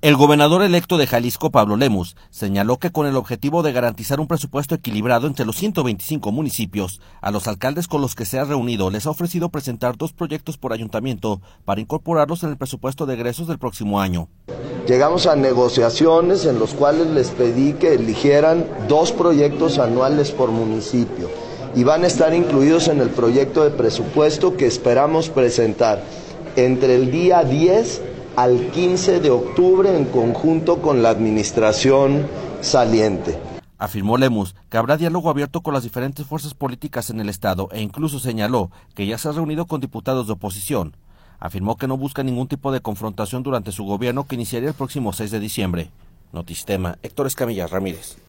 El gobernador electo de Jalisco, Pablo Lemus, señaló que con el objetivo de garantizar un presupuesto equilibrado entre los 125 municipios, a los alcaldes con los que se ha reunido les ha ofrecido presentar 2 proyectos por ayuntamiento para incorporarlos en el presupuesto de egresos del próximo año. Llegamos a negociaciones en los cuales les pedí que eligieran 2 proyectos anuales por municipio y van a estar incluidos en el proyecto de presupuesto que esperamos presentar entre el día 10 al 15 de octubre en conjunto con la administración saliente. Afirmó Lemus que habrá diálogo abierto con las diferentes fuerzas políticas en el estado e incluso señaló que ya se ha reunido con diputados de oposición. Afirmó que no busca ningún tipo de confrontación durante su gobierno que iniciaría el próximo 6 de diciembre. Notistema, Héctor Escamilla Ramírez.